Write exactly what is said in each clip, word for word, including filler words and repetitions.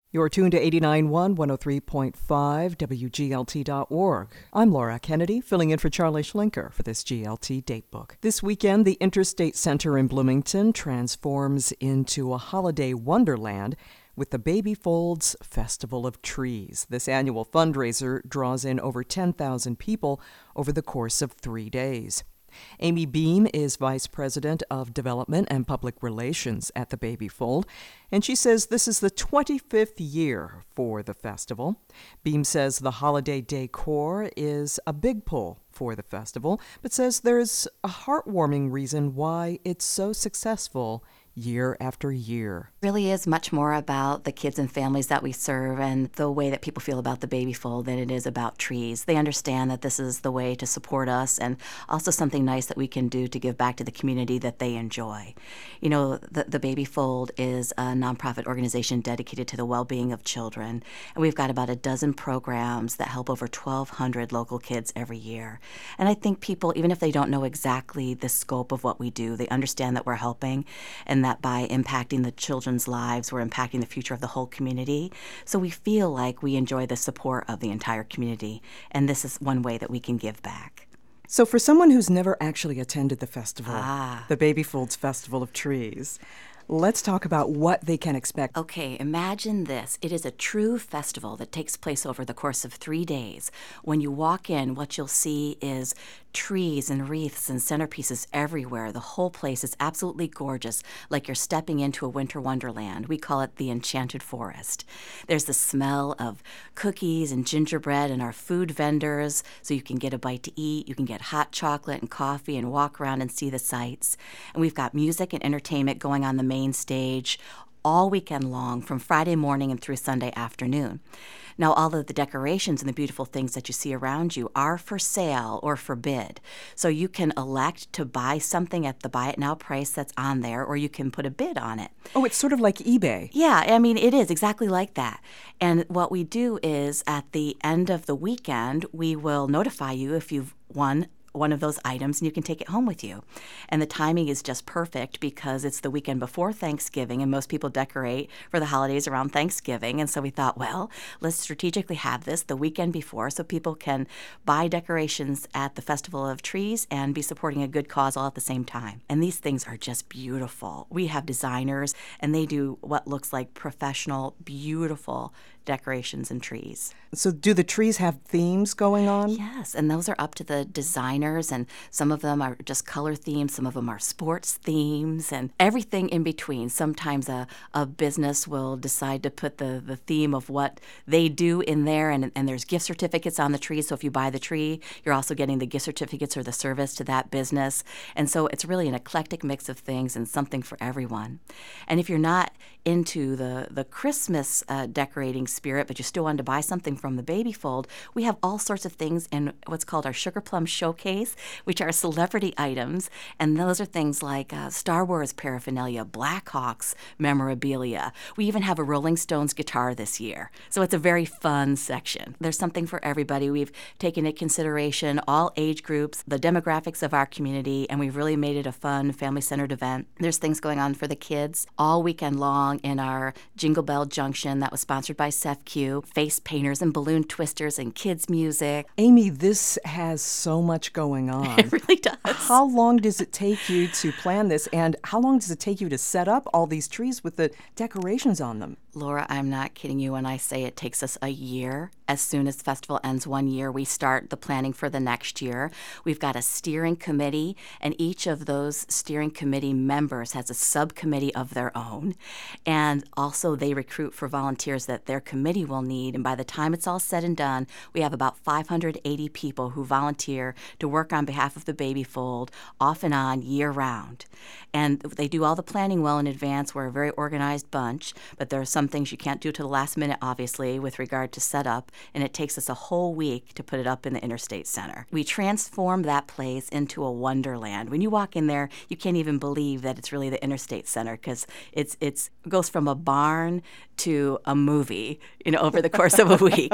You're tuned to eighty-nine point one, one oh three point five, W G L T dot org. I'm Laura Kennedy, filling in for Charlie Schlinker for this G L T Datebook. This weekend, the Interstate Center in Bloomington transforms into a holiday wonderland with the Baby Folds Festival of Trees. This annual fundraiser draws in over ten thousand people over the course of three days. Amy Beam is Vice President of Development and Public Relations at the Baby Fold, and she says this is the twenty-fifth year for the festival. Beam says the holiday decor is a big pull for the festival, but says there's a heartwarming reason why it's so successful year after year. It really is much more about the kids and families that we serve and the way that people feel about the Baby Fold than it is about trees. They understand that this is the way to support us and also something nice that we can do to give back to the community that they enjoy. You know, the, the Baby Fold is a nonprofit organization dedicated to the well-being of children, and we've got about a dozen programs that help over twelve hundred local kids every year. And I think people, even if they don't know exactly the scope of what we do, they understand that we're helping and that by impacting the children's lives, we're impacting the future of the whole community. So we feel like we enjoy the support of the entire community, and this is one way that we can give back. So for someone who's never actually attended the festival, Ah. the Baby Folds Festival of Trees, let's talk about what they can expect. Okay, imagine this. It is a true festival that takes place over the course of three days. When you walk in, what you'll see is trees and wreaths and centerpieces everywhere. The whole place is absolutely gorgeous, like you're stepping into a winter wonderland. We call it the Enchanted Forest. There's the smell of cookies and gingerbread and our food vendors, so you can get a bite to eat. You can get hot chocolate and coffee and walk around and see the sights. And we've got music and entertainment going on the main stage all weekend long from Friday morning and through Sunday afternoon. Now, all of the decorations and the beautiful things that you see around you are for sale or for bid. So you can elect to buy something at the buy it now price that's on there, or you can put a bid on it. Oh, it's sort of like eBay. Yeah, I mean, it is exactly like that. And what we do is at the end of the weekend, we will notify you if you've won one of those items, and you can take it home with you. And the timing is just perfect because it's the weekend before Thanksgiving, and most people decorate for the holidays around Thanksgiving. And so we thought, well, let's strategically have this the weekend before so people can buy decorations at the Festival of Trees and be supporting a good cause all at the same time. And these things are just beautiful. We have designers, and they do what looks like professional, beautiful decorations and trees. So do the trees have themes going on? Yes, and those are up to the designers, and some of them are just color themes, some of them are sports themes, and everything in between. Sometimes a, a business will decide to put the, the theme of what they do in there, and, and there's gift certificates on the tree, so if you buy the tree, you're also getting the gift certificates or the service to that business. And so it's really an eclectic mix of things and something for everyone. And if you're not into the, the Christmas uh, decorating spirit, but you still want to buy something from the Baby Fold, we have all sorts of things in what's called our Sugar Plum Showcase, which are celebrity items. And those are things like uh, Star Wars paraphernalia, Blackhawks memorabilia. We even have a Rolling Stones guitar this year. So it's a very fun section. There's something for everybody. We've taken into consideration all age groups, the demographics of our community, and we've really made it a fun, family-centered event. There's things going on for the kids all weekend long in our Jingle Bell Junction that was sponsored by S E F Q, face painters and balloon twisters and kids music. Amy, this has so much going on. It really does. How long does it take you to plan this, and how long does it take you to set up all these trees with the decorations on them? Laura, I'm not kidding you when I say it takes us a year. As soon as the festival ends one year, we start the planning for the next year. We've got a steering committee, and each of those steering committee members has a subcommittee of their own. And also they recruit for volunteers that their committee will need. And by the time it's all said and done, we have about five hundred eighty people who volunteer to work on behalf of the Baby Fold off and on year round. And they do all the planning well in advance. We're a very organized bunch, but there are some things you can't do to the last minute, obviously, with regard to setup, and it takes us a whole week to put it up in the Interstate Center. We transform that place into a wonderland. When you walk in there, you can't even believe that it's really the Interstate Center because it's it's it goes from a barn to a movie, you know, over the course of a week.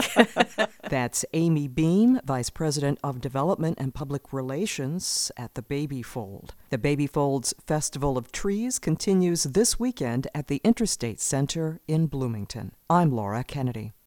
That's Amy Beam, Vice President of Development and Public Relations at the Baby Fold. The Baby Fold's Festival of Trees continues this weekend at the Interstate Center in in Bloomington. I'm Laura Kennedy.